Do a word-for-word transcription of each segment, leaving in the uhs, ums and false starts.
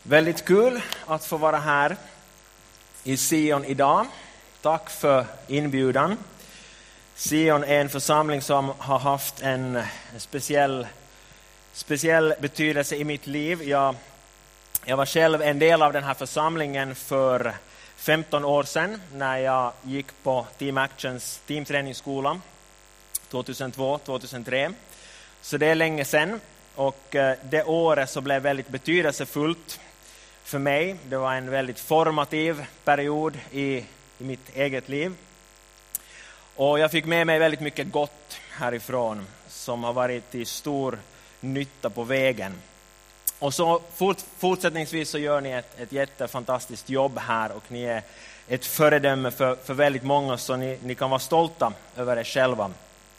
Väldigt kul att få vara här i Sion idag. Tack för inbjudan. Sion är en församling som har haft en, en speciell, speciell betydelse i mitt liv. Jag, jag var själv en del av den här församlingen för femton år sedan när jag gick på Team Actions teamträningsskola tjugohundratvå tjugohundratre. Så det är länge sedan, och det året så blev väldigt betydelsefullt för mig. Det var en väldigt formativ period i, i mitt eget liv. Och jag fick med mig väldigt mycket gott härifrån som har varit till stor nytta på vägen. Och så fort, fortsättningsvis så gör ni ett, ett jättefantastiskt jobb här, och ni är ett föredöme för, för väldigt många, så ni, ni kan vara stolta över er själva.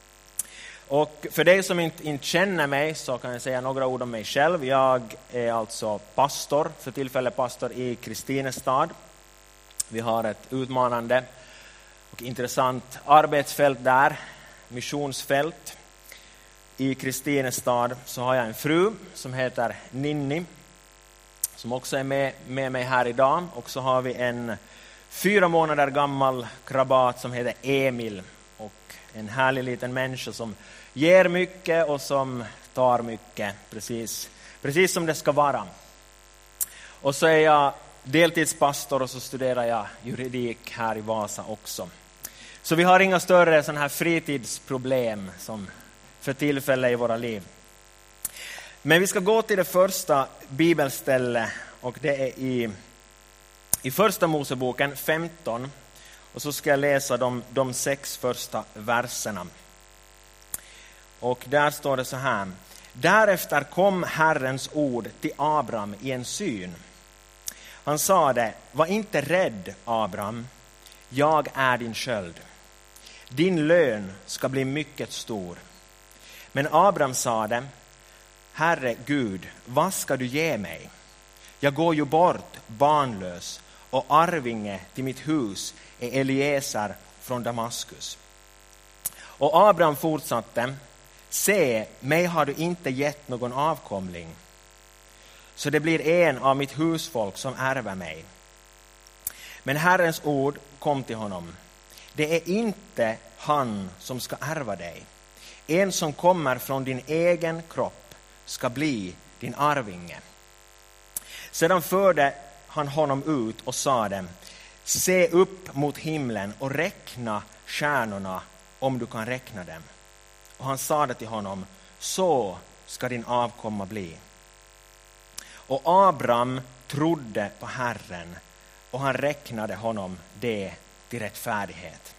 Och för dig som inte, inte känner mig så kan jag säga några ord om mig själv. Jag är alltså pastor, för tillfället pastor i Kristinestad. Vi har ett utmanande och intressant arbetsfält där, missionsfält. I Kristinestad så har jag en fru som heter Ninni, som också är med, med mig här idag. Och så har vi en fyra månader gammal krabat som heter Emil, och en härlig liten människa som ger mycket och som tar mycket, precis, precis som det ska vara. Och så är jag deltidspastor, och så studerar jag juridik här i Vasa också. Så vi har inga större sån här fritidsproblem som för tillfället i våra liv. Men vi ska gå till det första bibelstället, och det är i, i första Moseboken femton. Och så ska jag läsa de, de sex första verserna. Och där står det så här: Därefter kom Herrens ord till Abraham i en syn. Han sade: var inte rädd, Abraham, jag är din sköld. Din lön ska bli mycket stor. Men Abraham sade: Herre Gud, vad ska du ge mig? Jag går ju bort barnlös, och arvinge till mitt hus är Eliezer från Damaskus. Och Abraham fortsatte: se, mig har du inte gett någon avkomling, så det blir en av mitt husfolk som ärver mig. Men Herrens ord kom till honom: det är inte han som ska ärva dig. En som kommer från din egen kropp ska bli din arvinge. Sedan förde han honom ut och sade: se upp mot himlen och räkna stjärnorna om du kan räkna dem. Och han sade till honom: så ska din avkomma bli. Och Abraham trodde på Herren, och han räknade honom det till rättfärdighet.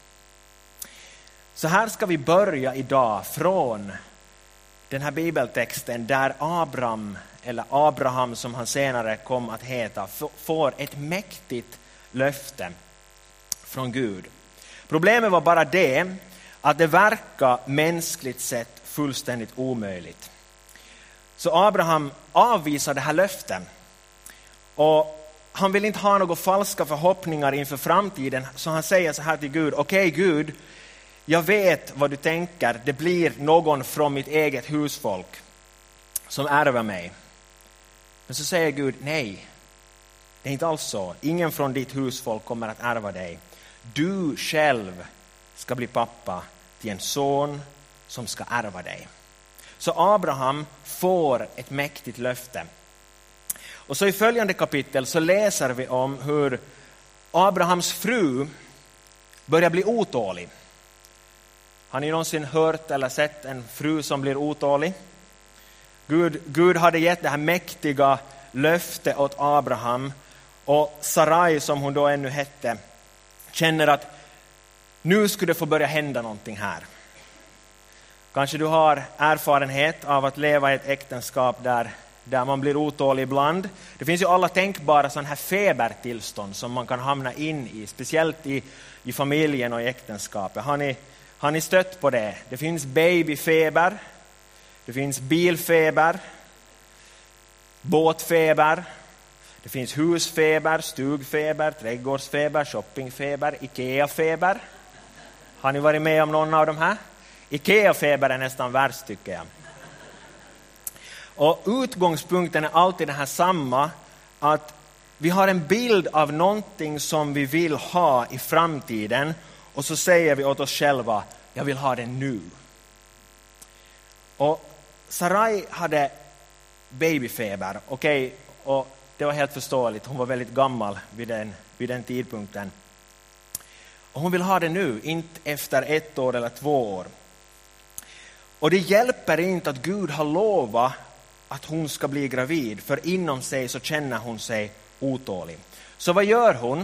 Så här ska vi börja idag från den här bibeltexten där Abraham, eller Abraham som han senare kom att heta, får ett mäktigt löfte från Gud. Problemet var bara det att det verkar mänskligt sett fullständigt omöjligt. Så Abraham avvisar det här löften, och han vill inte ha några falska förhoppningar inför framtiden, så han säger så här till Gud: okej okay, Gud, jag vet vad du tänker, det blir någon från mitt eget husfolk som ärver mig. Men så säger Gud: nej, det är inte alls så. Ingen från ditt husfolk kommer att ärva dig. Du själv ska bli pappa till en son som ska ärva dig. Så Abraham får ett mäktigt löfte. Och så i följande kapitel så läser vi om hur Abrahams fru börjar bli otålig. Har ni någonsin hört eller sett en fru som blir otålig? Gud, Gud hade gett det här mäktiga löfte åt Abraham, och Sarai, som hon då ännu hette, känner att nu skulle det få börja hända någonting här. Kanske du har erfarenhet av att leva i ett äktenskap där, där man blir otålig ibland. Det finns ju alla tänkbara sådana här febertillstånd som man kan hamna in i, speciellt i, i familjen och i äktenskapet. Har ni, har ni stött på det? Det finns babyfeber, det finns bilfeber, båtfeber, det finns husfeber, stugfeber, trädgårdsfeber, shoppingfeber, Ikea-feber. Har ni varit med om någon av de här? Ikea-feber är nästan värst, tycker jag. Och utgångspunkten är alltid den här samma, att vi har en bild av någonting som vi vill ha i framtiden och så säger vi åt oss själva, jag vill ha det nu. Och Sarai hade babyfeber, okej, okay, och det var helt förståeligt. Hon var väldigt gammal vid den, vid den tidpunkten. Och hon vill ha det nu, inte efter ett år eller två år. Och det hjälper inte att Gud har lovat att hon ska bli gravid, för inom sig så känner hon sig otålig. Så vad gör hon?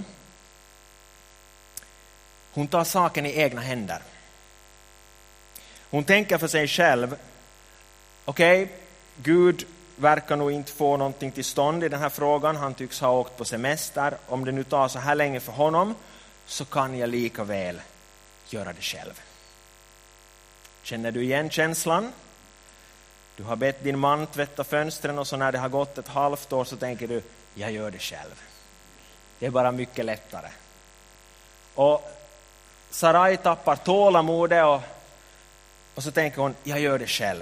Hon tar saken i egna händer. Hon tänker för sig själv, okej, okay, Gud verkar nog inte få någonting till stånd i den här frågan. Han tycks ha åkt på semester. Om det nu tar så här länge för honom så kan jag lika väl göra det själv. Känner du igen känslan? Du har bett din man tvätta fönstren och så när det har gått ett halvt år så tänker du, jag gör det själv. Det är bara mycket lättare. Och Sarai tappar tålamodet och, och så tänker hon, jag gör det själv.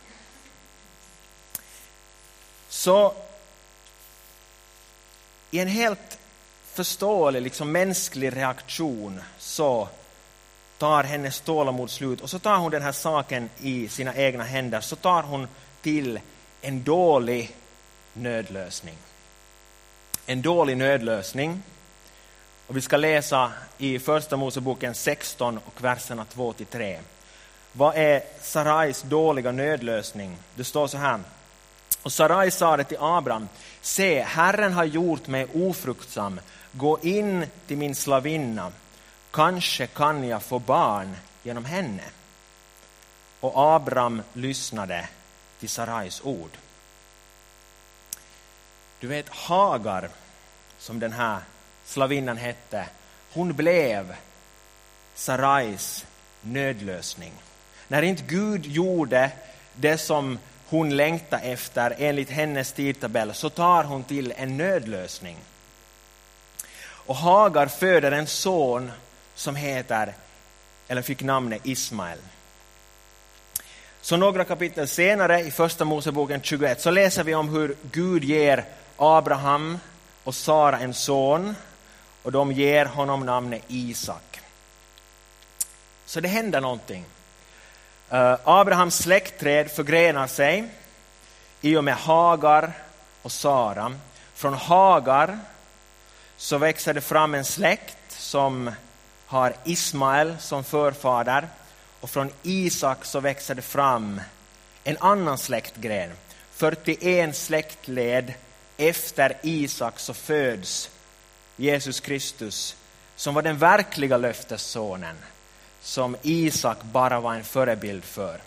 Så i en helt förståelig, liksom mänsklig reaktion så tar hennes tålamod slut och så tar hon den här saken i sina egna händer. Så tar hon till en dålig nödlösning. En dålig nödlösning. Och vi ska läsa i första Moseboken sexton och verserna två till tre. Vad är Sarais dåliga nödlösning? Det står så här. Och Sarai sa det till Abraham, se, Herren har gjort mig ofruktsam, gå in till min slavinna, kanske kan jag få barn genom henne. Och Abraham lyssnade till Sarais ord. Du vet, Hagar, som den här slavinnan hette, hon blev Sarais nödlösning. När inte Gud gjorde det som hon längtar efter enligt hennes tidtabell så tar hon till en nödlösning. Och Hagar föder en son som heter, eller fick namnet Ismael. Så några kapitel senare i första Moseboken tjugoett så läser vi om hur Gud ger Abraham och Sara en son och de ger honom namnet Isak. Så det händer någonting. Uh, Abrahams släktträd förgrenar sig i och med Hagar och Sara. Från Hagar så växer det fram en släkt som har Ismael som förfader. Och från Isak så växer det fram en annan släktgren. fyrtioen släktled efter Isak så föds Jesus Kristus som var den verkliga löftessonen, som Isak bara var en förebild för.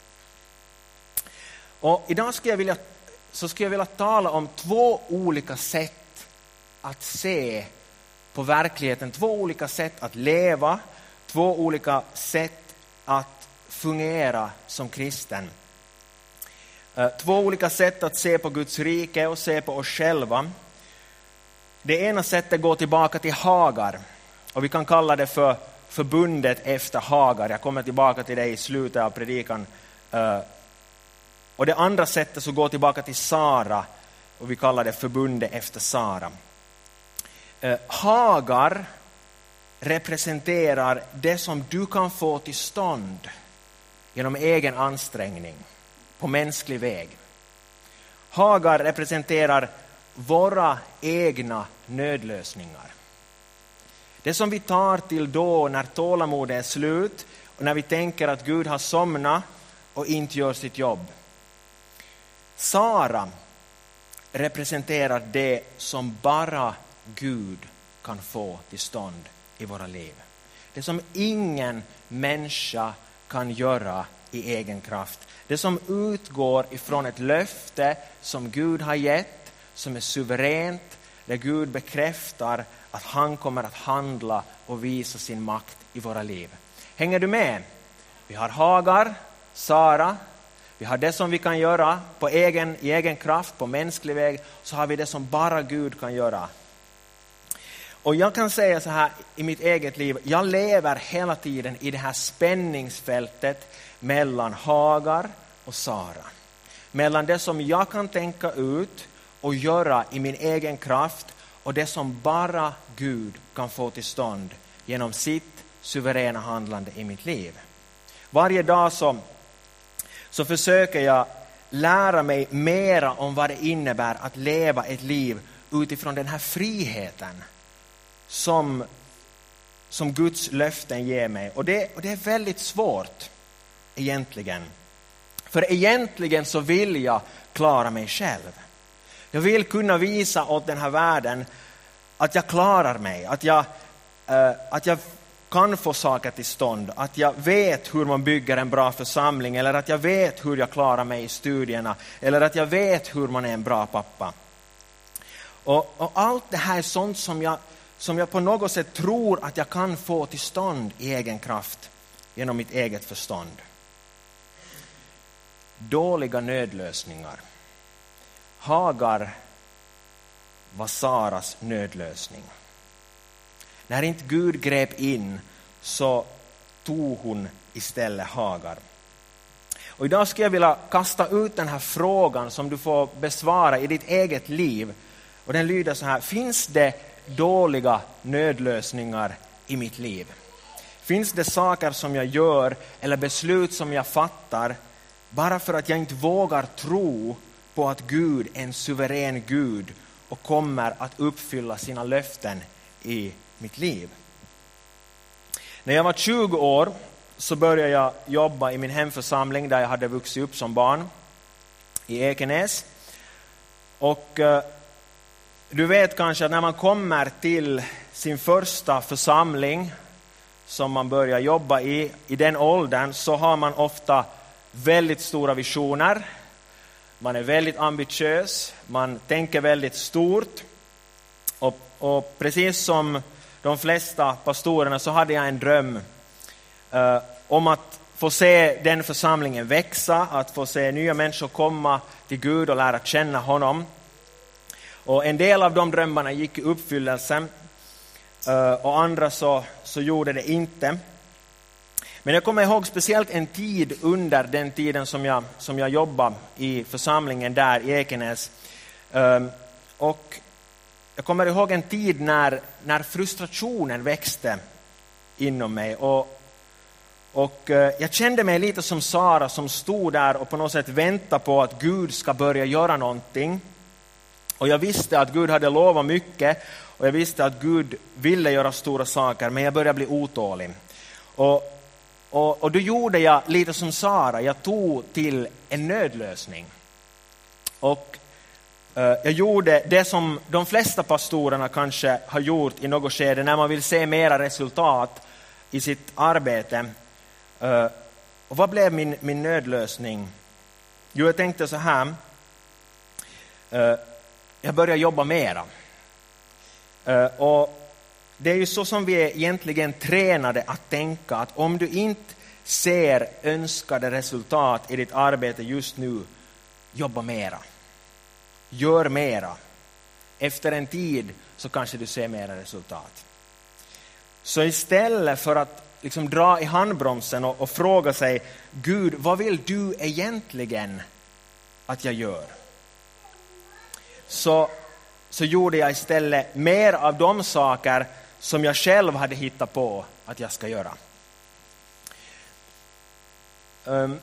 Och idag ska jag vilja, så ska jag vilja tala om två olika sätt att se på verkligheten. Två olika sätt att leva. Två olika sätt att fungera som kristen. Två olika sätt att se på Guds rike och se på oss själva. Det ena sättet går tillbaka till Hagar. Och vi kan kalla det för förbundet efter Hagar. Jag kommer tillbaka till det i slutet av predikan. Och det andra sättet så går tillbaka till Sara. Och vi kallar det förbundet efter Sara. Hagar representerar det som du kan få till stånd genom egen ansträngning på mänsklig väg. Hagar representerar våra egna nödlösningar. Det som vi tar till då när tålamodet är slut och när vi tänker att Gud har somnat och inte gör sitt jobb. Sara representerar det som bara Gud kan få till stånd i våra liv. Det som ingen människa kan göra i egen kraft. Det som utgår ifrån ett löfte som Gud har gett, som är suveränt, där Gud bekräftar att han kommer att handla och visa sin makt i våra liv. Hänger du med? Vi har Hagar, Sara, vi har det som vi kan göra på egen, i egen kraft, på mänsklig väg, så har vi det som bara Gud kan göra. Och jag kan säga så här i mitt eget liv, jag lever hela tiden i det här spänningsfältet mellan Hagar och Sara. Mellan det som jag kan tänka ut att göra i min egen kraft och det som bara Gud kan få till stånd genom sitt suveräna handlande i mitt liv. Varje dag så, så försöker jag lära mig mera om vad det innebär att leva ett liv utifrån den här friheten som, som Guds löften ger mig. Och det, och det är väldigt svårt egentligen. För egentligen så vill jag klara mig själv. Jag vill kunna visa åt den här världen att jag klarar mig. Att jag, äh, att jag kan få saker till stånd. Att jag vet hur man bygger en bra församling. Eller att jag vet hur jag klarar mig i studierna. Eller att jag vet hur man är en bra pappa. Och, och allt det här är sånt som jag, som jag på något sätt tror att jag kan få till stånd i egen kraft. Genom mitt eget förstånd. Dåliga nödlösningar. Hagar var Saras nödlösning. När inte Gud grep in så tog hon istället Hagar. Och idag ska jag vilja kasta ut den här frågan som du får besvara i ditt eget liv. Och den lyder så här: finns det dåliga nödlösningar i mitt liv? Finns det saker som jag gör eller beslut som jag fattar bara för att jag inte vågar tro på att Gud är en suverän Gud och kommer att uppfylla sina löften i mitt liv? När jag var tjugo år så började jag jobba i min hemförsamling där jag hade vuxit upp som barn i Ekenäs. Och eh, du vet kanske att när man kommer till sin första församling som man börjar jobba i, i den åldern, så har man ofta väldigt stora visioner. Man är väldigt ambitiös, man tänker väldigt stort. Och, och precis som de flesta pastorerna så hade jag en dröm eh, om att få se den församlingen växa, att få se nya människor komma till Gud och lära känna honom. Och en del av de drömmarna gick i uppfyllelse eh, och andra så, så gjorde det inte. Men jag kommer ihåg speciellt en tid under den tiden som jag, som jag jobbade i församlingen där i Ekenäs. Um, och jag kommer ihåg en tid när, när frustrationen växte inom mig. Och, och uh, jag kände mig lite som Sara som stod där och på något sätt väntade på att Gud ska börja göra någonting. Och jag visste att Gud hade lovat mycket och jag visste att Gud ville göra stora saker, men jag började bli otålig. Och Och, och då gjorde jag lite som Sara. Jag tog till en nödlösning. Och eh, jag gjorde det som de flesta pastorerna kanske har gjort i något skede när man vill se mera resultat i sitt arbete. Eh, och vad blev min, min nödlösning? Jo, jag tänkte så här. Eh, jag började jobba mera. Eh, och det är ju så som vi är egentligen tränade att tänka, att om du inte ser önskade resultat i ditt arbete just nu, jobba mera. Gör mera. Efter en tid så kanske du ser mera resultat. Så istället för att liksom dra i handbromsen och, och fråga sig, Gud, vad vill du egentligen att jag gör? Så, så gjorde jag istället mer av de saker som jag själv hade hittat på att jag ska göra. Um,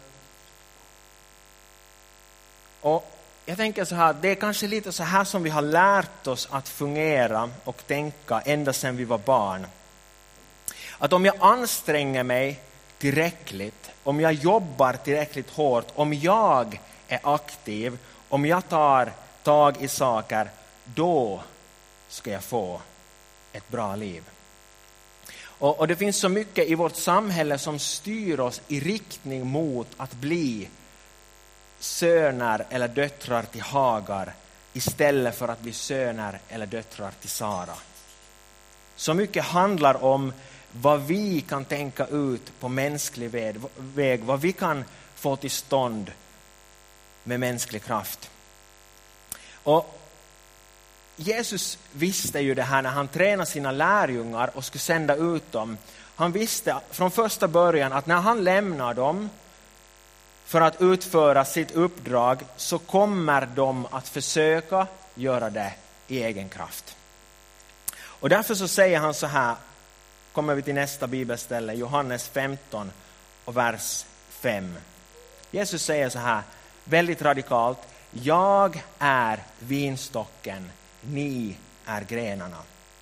och jag tänker så här, det är kanske lite så här som vi har lärt oss att fungera och tänka ända sedan vi var barn. Att om jag anstränger mig tillräckligt, om jag jobbar tillräckligt hårt, om jag är aktiv, om jag tar tag i saker, då ska jag få ett bra liv. Och, och det finns så mycket i vårt samhälle som styr oss i riktning mot att bli söner eller döttrar till Hagar istället för att bli söner eller döttrar till Sara. Så mycket handlar om vad vi kan tänka ut på mänsklig väg, vad vi kan få till stånd med mänsklig kraft. Och Jesus visste ju det här när han tränade sina lärjungar och skulle sända ut dem. Han visste från första början att när han lämnar dem för att utföra sitt uppdrag så kommer de att försöka göra det i egen kraft. Och därför så säger han så här, kommer vi till nästa bibelställe, Johannes femton och vers fem. Jesus säger så här, väldigt radikalt: jag är vinstocken, ni är grenarna.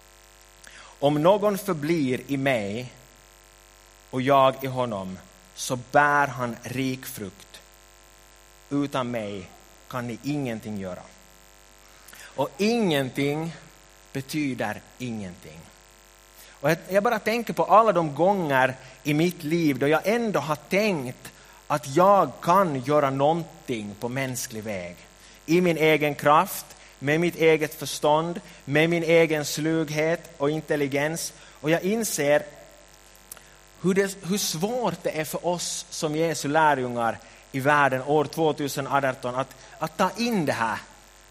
Om någon förblir i mig och jag i honom, så bär han rik frukt. Utan mig kan ni ingenting göra. Och ingenting betyder ingenting. Och jag bara tänker på alla de gånger i mitt liv då jag ändå har tänkt att jag kan göra någonting på mänsklig väg. I min egen kraft, med mitt eget förstånd, med min egen slughet och intelligens. Och jag inser hur, det, hur svårt det är för oss som Jesu lärjungar i världen år tjugoarton att, att ta in det här.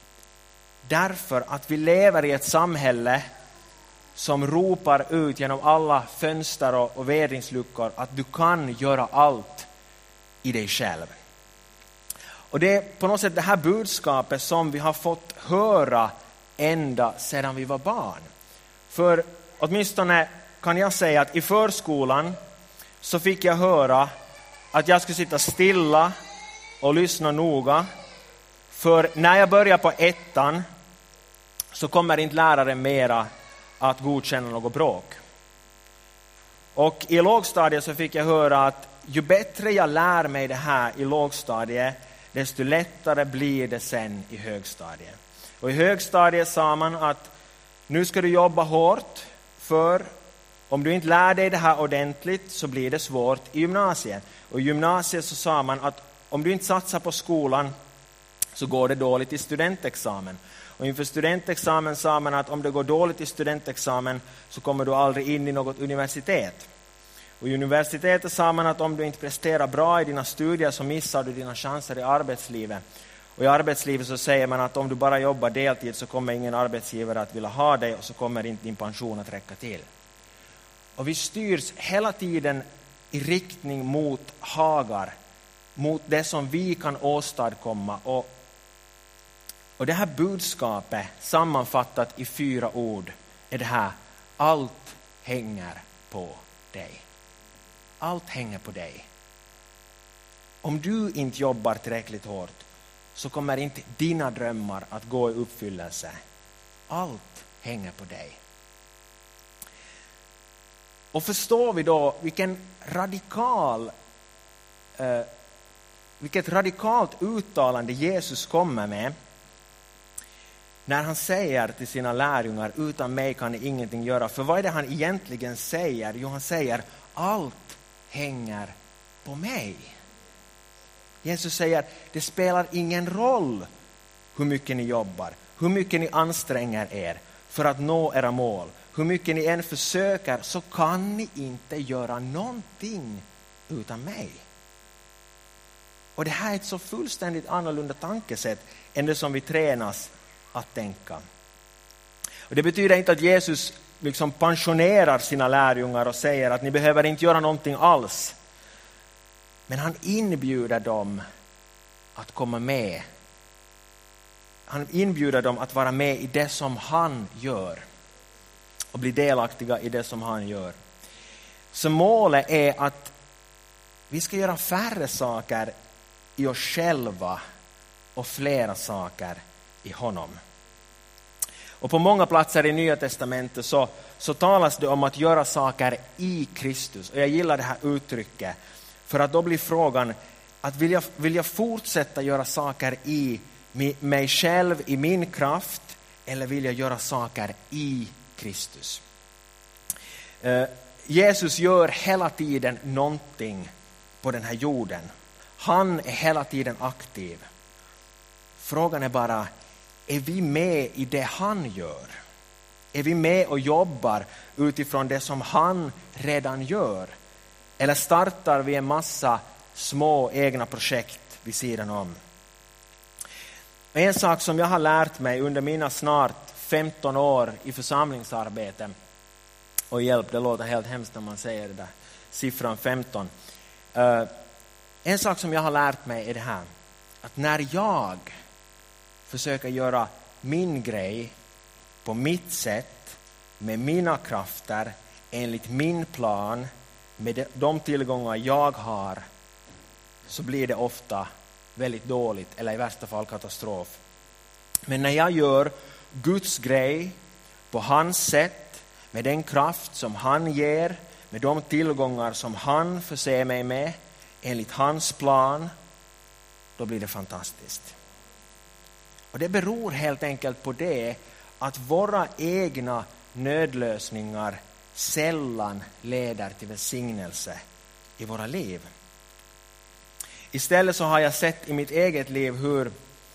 Därför att vi lever i ett samhälle som ropar ut genom alla fönster och, och vädringsluckor att du kan göra allt i dig själv. Och det är på något sätt det här budskapet som vi har fått höra ända sedan vi var barn. För åtminstone kan jag säga att i förskolan så fick jag höra att jag skulle sitta stilla och lyssna noga. För när jag börjar på ettan så kommer inte läraren mera att godkänna något bråk. Och i lågstadiet så fick jag höra att ju bättre jag lär mig det här i lågstadiet, desto lättare blir det sen i högstadiet. Och i högstadiet sa man att nu ska du jobba hårt, för om du inte lär dig det här ordentligt så blir det svårt i gymnasiet. Och i gymnasiet så sa man att om du inte satsar på skolan så går det dåligt i studentexamen. Och inför studentexamen sa man att om det går dåligt i studentexamen så kommer du aldrig in i något universitet. Och i universitetet sa man att om du inte presterar bra i dina studier så missar du dina chanser i arbetslivet. Och i arbetslivet så säger man att om du bara jobbar deltid så kommer ingen arbetsgivare att vilja ha dig och så kommer inte din pension att räcka till. Och vi styrs hela tiden i riktning mot hagar, mot det som vi kan åstadkomma. Och, och det här budskapet sammanfattat i fyra ord är det här: allt hänger på dig. Allt hänger på dig. Om du inte jobbar tillräckligt hårt så kommer inte dina drömmar att gå i uppfyllelse. Allt hänger på dig. Och förstår vi då vilken radikal, eh, vilket radikalt uttalande Jesus kommer med när han säger till sina lärjungar: utan mig kan ni ingenting göra. För vad är det han egentligen säger? Jo, han säger: allt hänger på mig. Jesus säger: det spelar ingen roll hur mycket ni jobbar, hur mycket ni anstränger er för att nå era mål. Hur mycket ni än försöker så kan ni inte göra någonting utan mig. Och det här är ett så fullständigt annorlunda tankesätt än det som vi tränas att tänka. Och det betyder inte att Jesus liksom pensionerar sina lärjungar och säger att ni behöver inte göra någonting alls. Men han inbjuder dem att komma med. Han inbjuder dem att vara med i det som han gör. Och bli delaktiga i det som han gör. Så målet är att vi ska göra färre saker i oss själva och flera saker i honom. Och på många platser i Nya testamentet så, så talas det om att göra saker i Kristus. Och jag gillar det här uttrycket. För att då blir frågan att vill jag, vill jag fortsätta göra saker i mig själv, i min kraft, eller vill jag göra saker i Kristus? Eh, Jesus gör hela tiden någonting på den här jorden. Han är hela tiden aktiv. Frågan är bara, är vi med i det han gör? Är vi med och jobbar utifrån det som han redan gör? Eller startar vi en massa små egna projekt vid sidan om? En sak som jag har lärt mig under mina snart femton år i församlingsarbete, och hjälp, det låter helt hemskt när man säger det där, siffran femton. Uh, en sak som jag har lärt mig är det här, att när jag försöker göra min grej på mitt sätt, med mina krafter, enligt min plan, med de tillgångar jag har, så blir det ofta väldigt dåligt eller i värsta fall katastrof. Men när jag gör Guds grej på hans sätt, med den kraft som han ger, med de tillgångar som han förser mig med, enligt hans plan, då blir det fantastiskt. Och det beror helt enkelt på det att våra egna nödlösningar sällan leder till välsignelse i våra liv. Istället så har jag sett i mitt eget liv hur,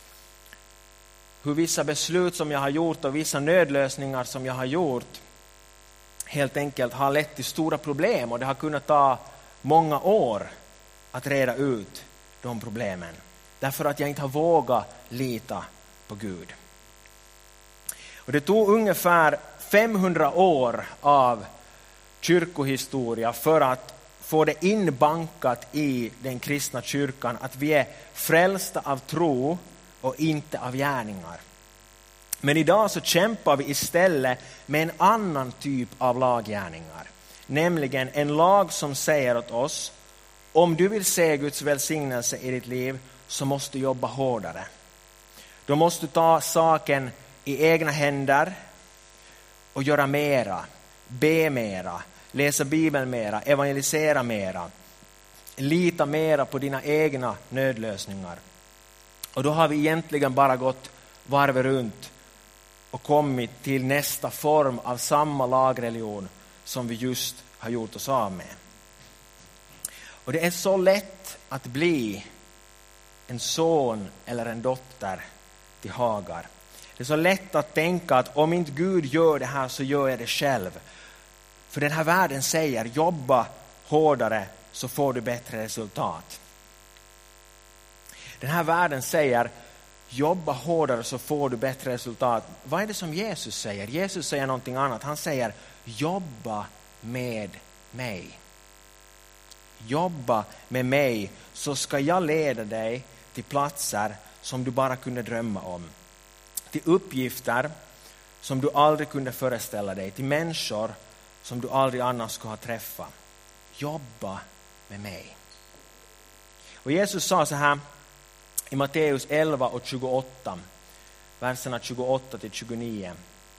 hur vissa beslut som jag har gjort och vissa nödlösningar som jag har gjort helt enkelt har lett till stora problem, och det har kunnat ta många år att reda ut de problemen. Därför att jag inte har vågat lita på Gud. Och det tog ungefär femhundra år av kyrkohistoria för att få det inbankat i den kristna kyrkan att vi är frälsta av tro och inte av gärningar. Men idag så kämpar vi istället med en annan typ av laggärningar. Nämligen en lag som säger åt oss: om du vill se Guds välsignelse i ditt liv så måste du jobba hårdare. Du måste ta saken i egna händer och göra mera, be mera, läsa Bibeln mera, evangelisera mera, lita mera på dina egna nödlösningar. Och då har vi egentligen bara gått varv runt och kommit till nästa form av samma lagreligion som vi just har gjort oss av med. Och det är så lätt att bli en son eller en dotter till Hagar. Det är så lätt att tänka att om inte Gud gör det här så gör jag det själv. För den här världen säger: jobba hårdare så får du bättre resultat. Den här världen säger: jobba hårdare så får du bättre resultat. Vad är det som Jesus säger? Jesus säger någonting annat. Han säger: jobba med mig. Jobba med mig så ska jag leda dig till platser som du bara kunde drömma om. Till uppgifter som du aldrig kunde föreställa dig. Till människor som du aldrig annars skulle ha träffat. Jobba med mig. Och Jesus sa så här i Matteus elva och tjugoåtta, verserna tjugoåtta till tjugonio.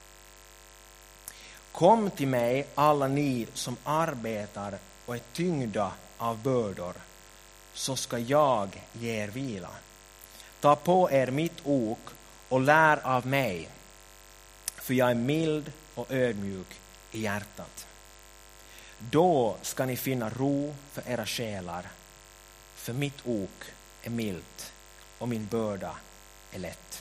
Kom till mig alla ni som arbetar och är tyngda av bördor, så ska jag ge er vila. Ta på er mitt ok och lär av mig, för jag är mild och ödmjuk i hjärtat. Då ska ni finna ro för era själar, för mitt ok är milt och min börda är lätt.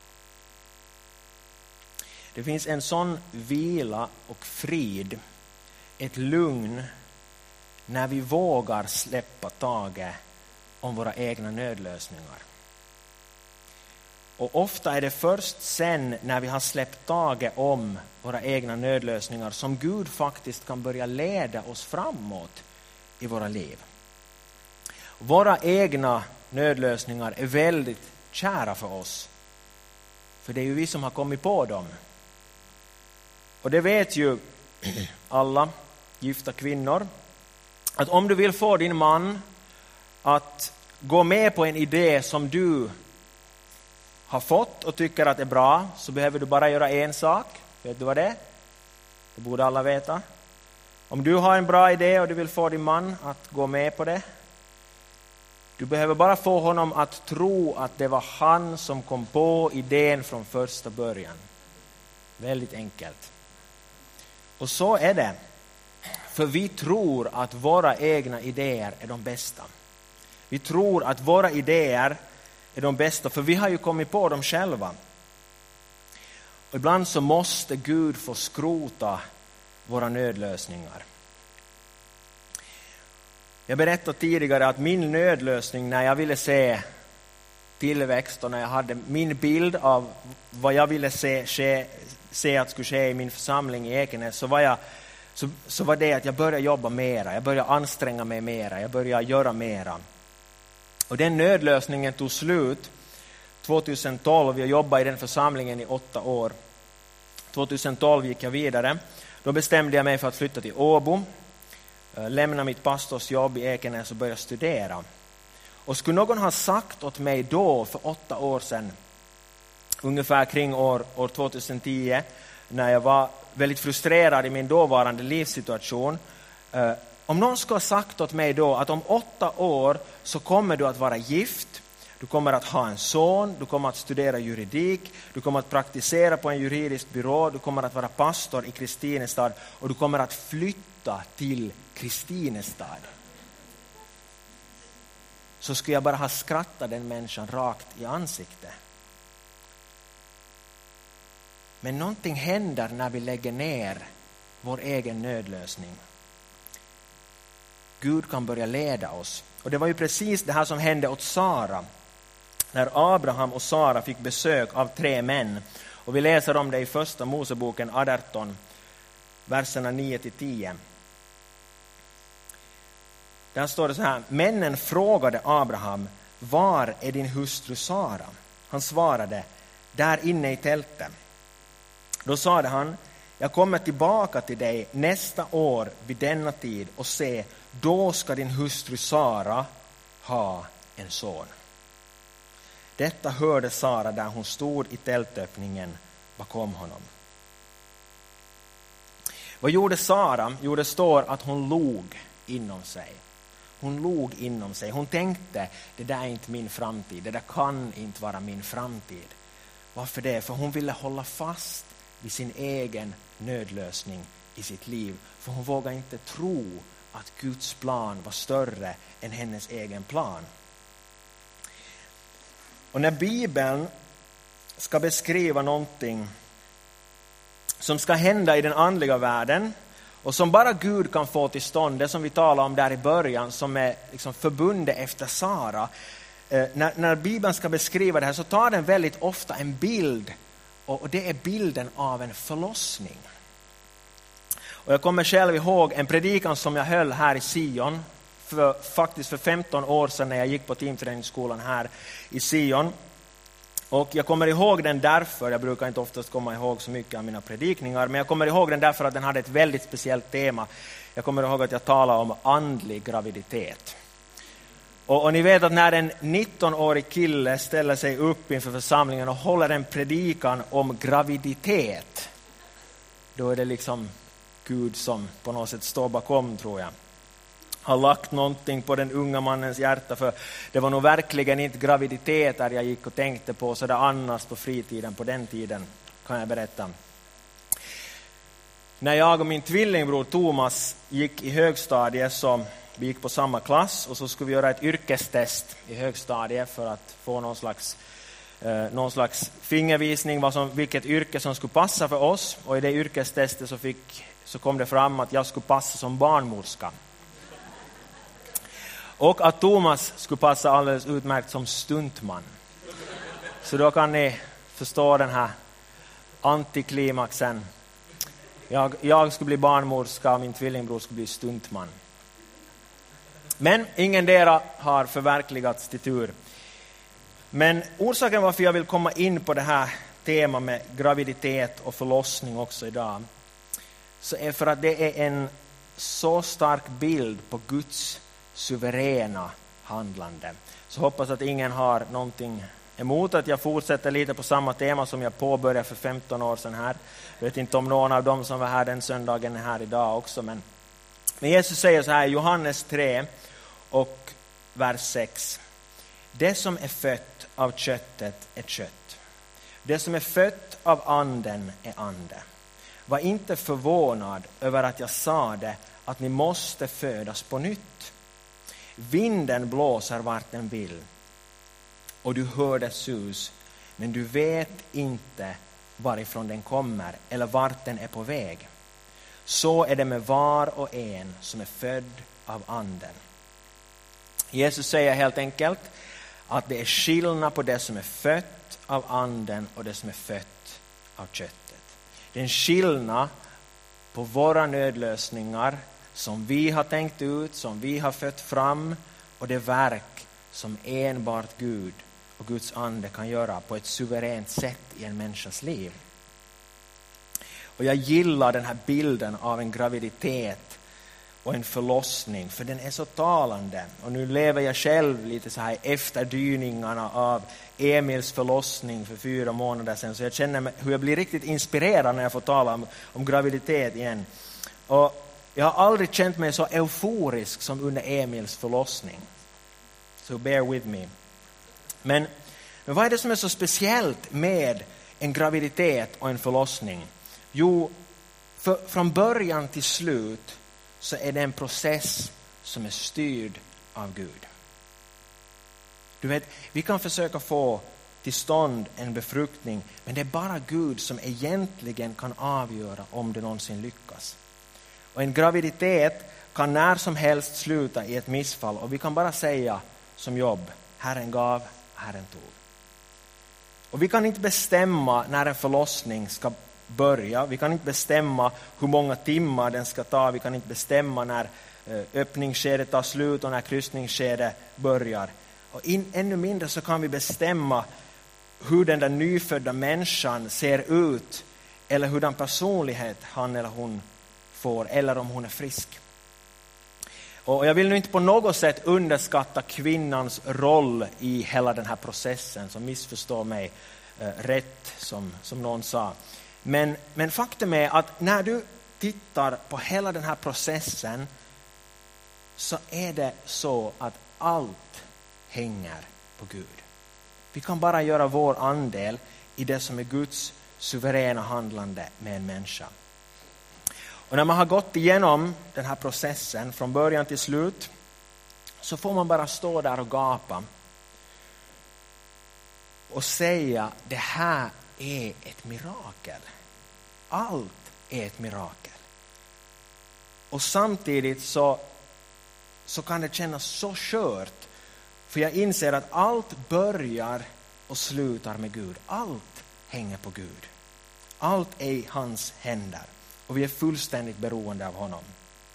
Det finns en sån vila och frid, ett lugn, när vi vågar släppa taget om våra egna nödlösningar. Och ofta är det först sen när vi har släppt taget om våra egna nödlösningar som Gud faktiskt kan börja leda oss framåt i våra liv. Våra egna nödlösningar är väldigt kära för oss. För det är ju vi som har kommit på dem. Och det vet ju alla gifta kvinnor, att om du vill få din man att gå med på en idé som du har fått och tycker att det är bra, så behöver du bara göra en sak. Vet du vad det är? Det borde alla veta. Om du har en bra idé och du vill få din man att gå med på det, du behöver bara få honom att tro att det var han som kom på idén från första början. Väldigt enkelt. Och så är det. För vi tror att våra egna idéer är de bästa. Vi tror att våra idéer är de bästa, för vi har ju kommit på dem själva. Och ibland så måste Gud få skrota våra nödlösningar. Jag berättade tidigare att min nödlösning när jag ville se tillväxt och när jag hade min bild av vad jag ville se, se, se att skulle ske i min församling i Ekenäs, så var, jag, så, så var det att jag började jobba mera, jag började anstränga mig mera, jag började göra mera. Och den nödlösningen tog slut tjugohundratolv. Jag jobbade i den församlingen i åtta år. tjugohundratolv gick jag vidare. Då bestämde jag mig för att flytta till Åbo, lämna mitt pastorsjobb i Ekenäs och börja studera. Och skulle någon ha sagt åt mig då, för åtta år sedan, ungefär kring år, år tjugohundratio, när jag var väldigt frustrerad i min dåvarande livssituation, eh, om någon skulle ha sagt åt mig då att om åtta år så kommer du att vara gift, du kommer att ha en son, du kommer att studera juridik, du kommer att praktisera på en juridisk byrå, du kommer att vara pastor i Kristinestad och du kommer att flytta till Kristinestad. Så skulle jag bara ha skrattat den människan rakt i ansiktet. Men någonting händer när vi lägger ner vår egen nödlösning. Gud kan börja leda oss. Och det var ju precis det här som hände åt Sara. När Abraham och Sara fick besök av tre män. Och vi läser om det i första Moseboken arton, verserna nio till tio. Där står det så här: männen frågade Abraham, var är din hustru Sara? Han svarade, där inne i tältet. Då sade han, jag kommer tillbaka till dig nästa år vid denna tid och se, då ska din hustru Sara ha en son. Detta hörde Sara där hon stod i tältöppningen bakom honom. Vad gjorde Sara? Jo, det står att hon log inom sig. Hon log inom sig. Hon tänkte, det där är inte min framtid. Det där kan inte vara min framtid. Varför det? För hon ville hålla fast vid sin egen nödlösning i sitt liv. För hon vågade inte tro att Guds plan var större än hennes egen plan. Och när Bibeln ska beskriva någonting som ska hända i den andliga världen och som bara Gud kan få till stånd, det som vi talade om där i början, som är liksom förbundet efter Sara. Eh, när, när Bibeln ska beskriva det här så tar den väldigt ofta en bild, och, och det är bilden av en förlossning. Och jag kommer själv ihåg en predikan som jag höll här i Sion, för, faktiskt för femton år sedan när jag gick på teamträningsskolan här i Sion. Och jag kommer ihåg den därför, jag brukar inte oftast komma ihåg så mycket av mina predikningar, men jag kommer ihåg den därför att den hade ett väldigt speciellt tema. Jag kommer ihåg att jag talade om andlig graviditet. Och, och ni vet att när en nittonårig kille ställer sig upp inför församlingen och håller en predikan om graviditet, då är det liksom Gud som på något sätt står bakom, tror jag. Har lagt någonting på den unga mannens hjärta, för det var nog verkligen inte graviditeter jag gick och tänkte på så där annars på fritiden på den tiden, kan jag berätta. När jag och min tvillingbror Thomas gick i högstadiet, så vi gick på samma klass och så skulle vi göra ett yrkestest i högstadiet för att få någon slags eh, någon slags fingervisning vad som, vilket yrke som skulle passa för oss. Och i det yrkestestet så, fick, så kom det fram att jag skulle passa som barnmorska. Och att Thomas skulle passa alldeles utmärkt som stuntman. Så då kan ni förstå den här antiklimaxen. Jag, jag skulle bli barnmorska och min tvillingbror skulle bli stuntman. Men ingen dera har förverkligats till tur. Men orsaken varför jag vill komma in på det här temat med graviditet och förlossning också idag, så är för att det är en så stark bild på Guds suveräna handlande. Så hoppas att ingen har någonting emot att jag fortsätter lite på samma tema som jag påbörjade för femton år sedan här. Jag vet inte om någon av dem som var här den söndagen är här idag också. Men, men Jesus säger så här i Johannes tre och vers sex. Det som är fött av köttet är kött. Det som är fött av anden är ande. Var inte förvånad över att jag sa det, att ni måste födas på nytt. Vinden blåser vart den vill och du hör dess sus, men du vet inte varifrån den kommer eller vart den är på väg. Så är det med var och en som är född av anden. Jesus säger helt enkelt att det är skillnad på det som är fött av anden och det som är fött av köttet. Det är en skillnad på våra nödlösningar som vi har tänkt ut, som vi har fött fram, och det verk som enbart Gud och Guds ande kan göra på ett suveränt sätt i en människas liv. Och jag gillar den här bilden av en graviditet och en förlossning, för den är så talande. Och nu lever jag själv lite så här efterdyningarna av Emils förlossning för fyra månader sedan, så jag känner mig, hur jag blir riktigt inspirerad när jag får tala om, om graviditet igen. Och jag har aldrig känt mig så euforisk som under Emils förlossning. So bear with me. Men, men vad är det som är så speciellt med en graviditet och en förlossning? Jo, för, från början till slut så är det en process som är styrd av Gud. Du vet, vi kan försöka få till stånd en befruktning, men det är bara Gud som egentligen kan avgöra om det någonsin lyckas. Och en graviditet kan när som helst sluta i ett missfall, och vi kan bara säga som Jobb: Herren gav, Herren tog. Och vi kan inte bestämma när en förlossning ska börja. Vi kan inte bestämma hur många timmar den ska ta. Vi kan inte bestämma när öppningsskedet tar slut och när kryssningsskedet börjar. Och in, ännu mindre så kan vi bestämma hur den där nyfödda människan ser ut, eller hur den personlighet han eller hon får, eller om hon är frisk. Och jag vill nu inte på något sätt underskatta kvinnans roll i hela den här processen, som missförstår mig eh, rätt, som, som någon sa. Men, men faktum är att när du tittar på hela den här processen, så är det så att allt hänger på Gud. Vi kan bara göra vår andel i det som är Guds suveräna handlande med en människa. Och när man har gått igenom den här processen från början till slut, så får man bara stå där och gapa och säga: det här är ett mirakel. Allt är ett mirakel. Och samtidigt så, så kan det kännas så skört, för jag inser att allt börjar och slutar med Gud. Allt hänger på Gud. Allt är i hans händer. Och vi är fullständigt beroende av honom.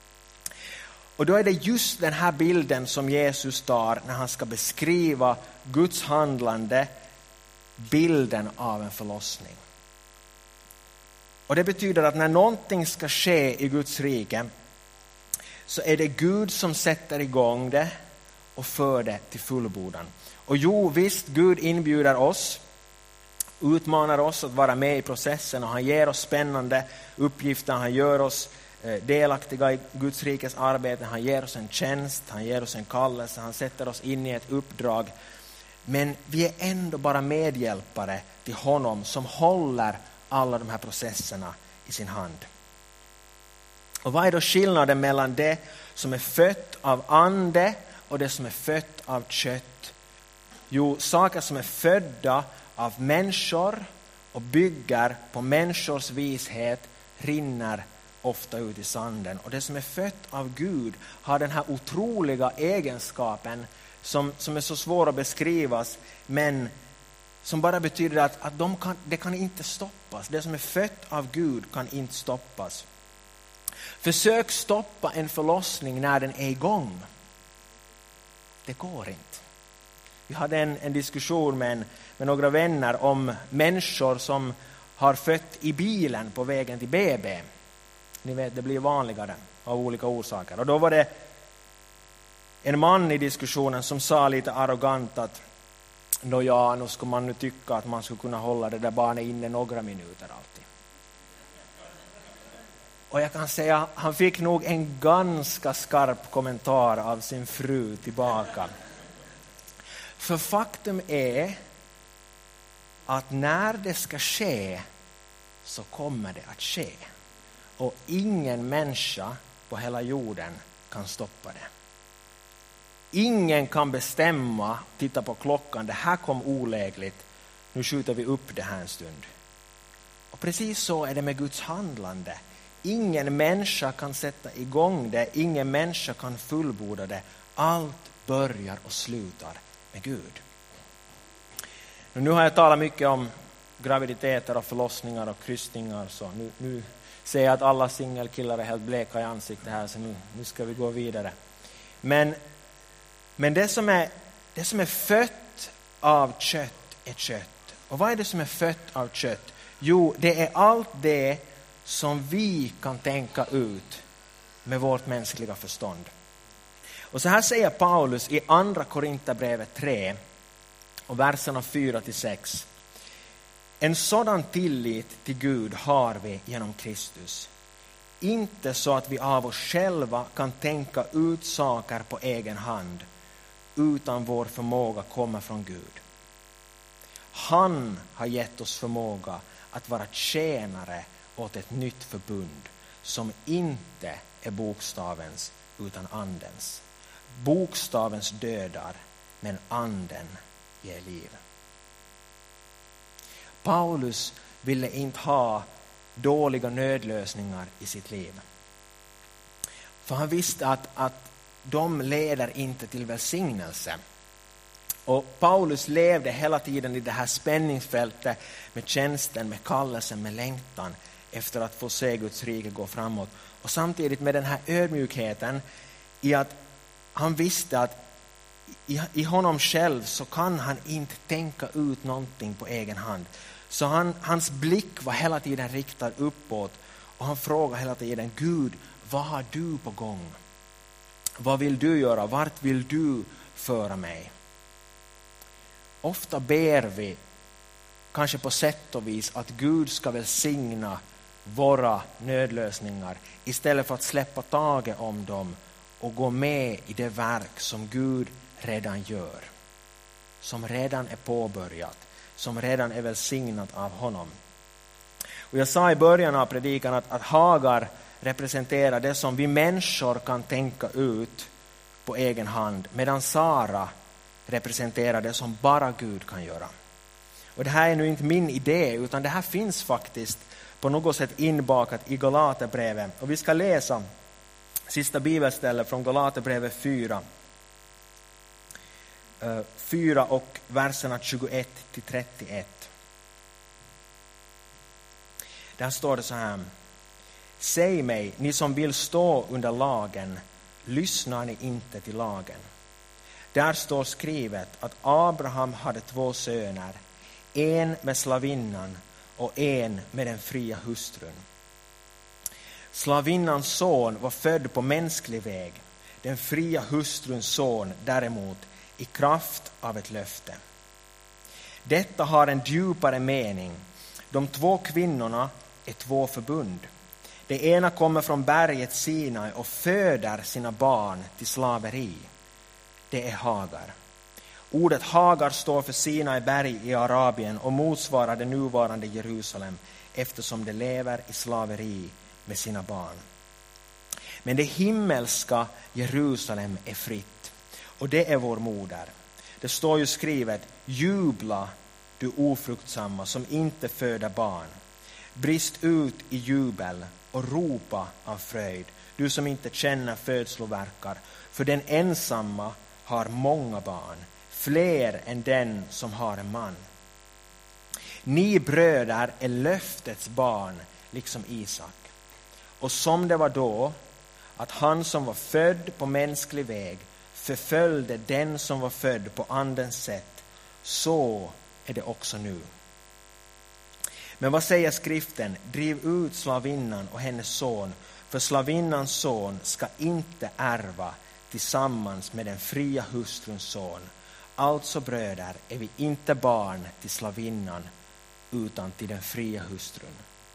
Och då är det just den här bilden som Jesus tar när han ska beskriva Guds handlande, bilden av en förlossning. Och det betyder att när någonting ska ske i Guds rike, så är det Gud som sätter igång det och för det till fullbordan. Och jo, visst, Gud inbjuder oss, utmanar oss att vara med i processen, och han ger oss spännande uppgifter. Han gör oss delaktiga i Guds rikes arbete. Han ger oss en tjänst, han ger oss en kallelse, han sätter oss in i ett uppdrag. Men vi är ändå bara medhjälpare till honom som håller alla de här processerna i sin hand. Och vad är då skillnaden mellan det som är fött av ande och det som är fött av kött? Jo, saker som är födda av människor och bygger på människors vishet rinner ofta ut i sanden. Och det som är fött av Gud har den här otroliga egenskapen som, som är så svår att beskrivas, men som bara betyder att, att de kan, det kan inte stoppas. Det som är fött av Gud kan inte stoppas. Försök stoppa en förlossning när den är igång. Det går inte. Vi hade en, en diskussion med, en, med några vänner om människor som har fött i bilen på vägen till B B. Ni vet, det blir vanligare av olika orsaker. Och då var det en man i diskussionen som sa lite arrogant att Nå ja, nu ska man nu tycka att man skulle kunna hålla det där barnet inne några minuter alltid. Och jag kan säga, han fick nog en ganska skarp kommentar av sin fru tillbaka. För faktum är att när det ska ske, så kommer det att ske. Och ingen människa på hela jorden kan stoppa det. Ingen kan bestämma, titta på klockan, det här kom olägligt, nu skjuter vi upp det här en stund. Och precis så är det med Guds handlande. Ingen människa kan sätta igång det, ingen människa kan fullborda det. Allt börjar och slutar med Gud. Nu har jag talat mycket om graviditeter och förlossningar och kryssningar, så nu, nu ser jag att alla singelkillar är helt bleka i ansiktet här, så nu, nu ska vi gå vidare. Men Men det som, är, det som är fött av kött är kött. Och vad är det som är fött av kött? Jo, det är allt det som vi kan tänka ut med vårt mänskliga förstånd. Och så här säger Paulus i andra Korinthierbrevet tre och verserna fyra till sex. En sådan tillit till Gud har vi genom Kristus. Inte så att vi av oss själva kan tänka ut saker på egen hand, utan vår förmåga kommer från Gud. Han har gett oss förmåga att vara tjänare åt ett nytt förbund som inte är bokstavens utan andens. Bokstavens dödar, men anden ger liv. Paulus ville inte ha dåliga nödlösningar i sitt liv. För han visste att, att de leder inte till välsignelse. Och Paulus levde hela tiden i det här spänningsfältet med tjänsten, med kallelsen, med längtan efter att få se Guds rike gå framåt. Och samtidigt med den här ödmjukheten i att han visste att i, i honom själv så kan han inte tänka ut någonting på egen hand. Så han, hans blick var hela tiden riktad uppåt och han frågade hela tiden: Gud, vad har du på gång? Vad vill du göra? Vart vill du föra mig? Ofta ber vi, kanske på sätt och vis, att Gud ska välsigna våra nödlösningar istället för att släppa taget om dem och gå med i det verk som Gud redan gör. Som redan är påbörjat. Som redan är välsignat av honom. Och jag sa i början av predikan att, att Hagar representerar det som vi människor kan tänka ut på egen hand. Medan Sara representerar det som bara Gud kan göra. Och det här är nu inte min idé, utan det här finns faktiskt på något sätt inbakat i Galaterbrevet. Och vi ska läsa sista bibelstället från Galaterbrevet fyra. fyra och verserna tjugoett till trettioett. Där står det så här: Säg mig, ni som vill stå under lagen, lyssnar ni inte till lagen? Där står skrivet att Abraham hade två söner, en med slavinnan och en med den fria hustrun. Slavinnans son var född på mänsklig väg, den fria hustruns son däremot i kraft av ett löfte. Detta har en djupare mening. De två kvinnorna är två förbund. Det ena kommer från berget Sinai och föder sina barn till slaveri. Det är Hagar. Ordet Hagar står för Sinai berg i Arabien och motsvarar det nuvarande Jerusalem, eftersom det lever i slaveri med sina barn. Men det himmelska Jerusalem är fritt, och det är vår moder. Det står ju skrivet: jubla, du ofruktsamma som inte föder barn. Brist ut i jubel och ropa av fröjd, du som inte känner födslovärkar, för den ensamma har många barn, fler än den som har en man. Ni bröder är löftets barn, liksom Isak. Och som det var då, att han som var född på mänsklig väg förföljde den som var född på andens sätt, så är det också nu. Men vad säger skriften? Driv ut slavinnan och hennes son, för slavinnans son ska inte ärva tillsammans med den fria hustruns son. Alltså bröder, är vi inte barn till slavinnan utan till den fria hustrun.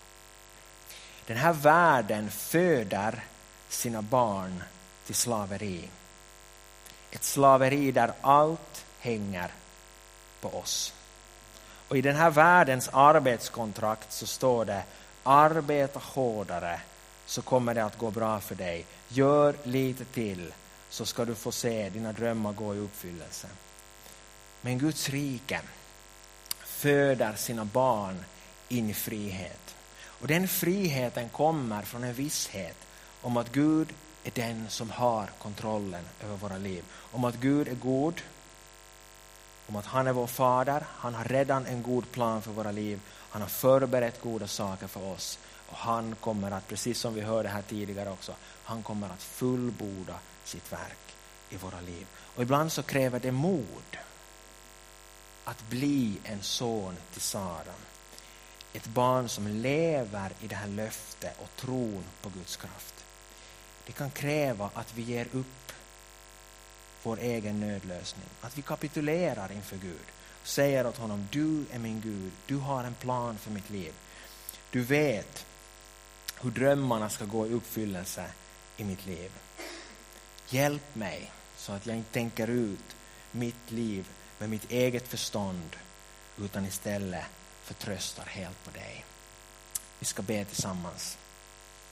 Den här världen föder sina barn till slaveri. Ett slaveri där allt hänger på oss. Och i den här världens arbetskontrakt så står det: arbeta hårdare så kommer det att gå bra för dig. Gör lite till så ska du få se dina drömmar gå i uppfyllelse. Men Guds rike föder sina barn in i frihet. Och den friheten kommer från en visshet om att Gud är den som har kontrollen över våra liv. Om att Gud är god. Om att han är vår fader. Han har redan en god plan för våra liv. Han har förberett goda saker för oss. Och han kommer att, precis som vi hörde här tidigare också, han kommer att fullborda sitt verk i våra liv. Och ibland så kräver det mod. att bli en son till Sara. Ett barn som lever i det här löftet och tron på Guds kraft. Det kan kräva att vi ger upp vår egen nödlösning. Att vi kapitulerar inför Gud. Och säger åt honom, du är min Gud. Du har en plan för mitt liv. Du vet hur drömmarna ska gå i uppfyllelse i mitt liv. Hjälp mig så att jag inte tänker ut mitt liv med mitt eget förstånd, utan istället förtröstar helt på dig. Vi ska be tillsammans.